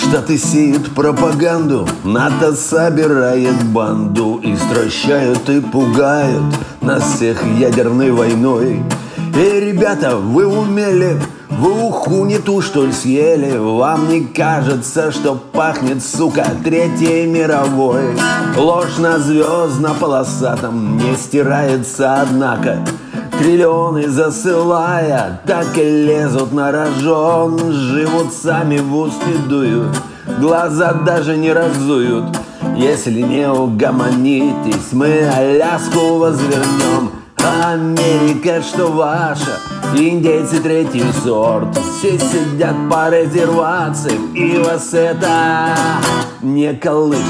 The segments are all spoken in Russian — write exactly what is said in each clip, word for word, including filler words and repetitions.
Штаты сеют пропаганду, НАТО собирает банду, и стращают и пугают нас всех ядерной войной. Эй, ребята, вы умели? Вы уху не ту, что ли, съели? Вам не кажется, что пахнет, сука, Третьей мировой? Ложь на звездно-полосатом не стирается, однако триллионы засылая, так и лезут на рожон. Живут сами, в ус не дуют, глаза даже не разуют. Если не угомонитесь, мы Аляску возвернем. Америка, что ваша, индейцы третий сорт. Все сидят по резервациям, и вас это не колышет.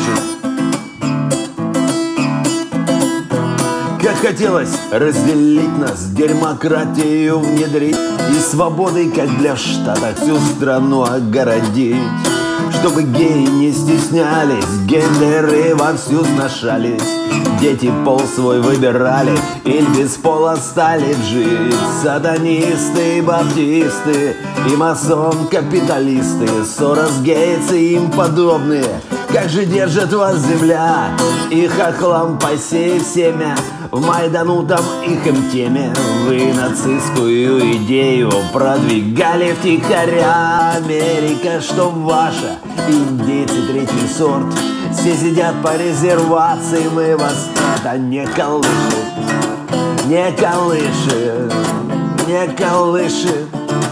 Как хотелось разделить нас, демократию внедрить и свободой, как для в Штатах, всю страну огородить. Чтобы геи не стеснялись, гендеры вовсю сношались, дети пол свой выбирали или без пола стали жить. Сатанисты, баптисты и масон-капиталисты, Сорос, Гейтс и им подобные. Как же держит вас земля, и хохлам посеет семя, в майданутом их им теме. Вы нацистскую идею продвигали втихаря. Америка, что ваша, индейцы третий сорт. Все сидят по резервациям, и вас это не колышет. Не колышет, не колышет.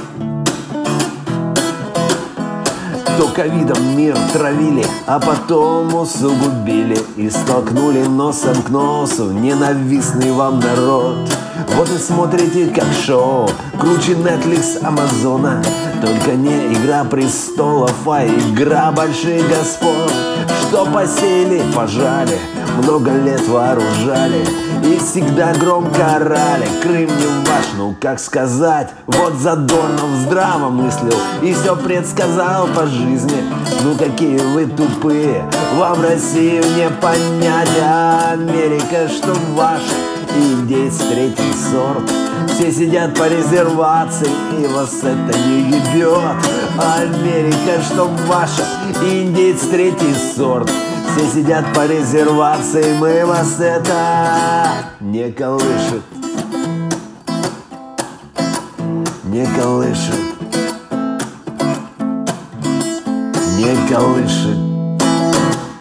То ковидом мир травили, а потом усугубили и столкнули носом к носу ненавистный вам народ. Вот и смотрите как шоу, круче Netflix, Амазона. Только не Игра престолов, а игра больших господ. Что посеяли, пожали, много лет вооружали и всегда громко орали: Крым не ваш, ну как сказать. Вот Задорнов здраво мыслил и все предсказал по жизни. Ну какие вы тупые, вам Россию не понять. А Америка, что ваша, индейцы третий сорт. Все сидят по резервации, и вас это не ебет. Америка, что ваша, индейцы третий сорт. Все сидят по резервации, мы вас это не колышет. Не колышет. Не колышет.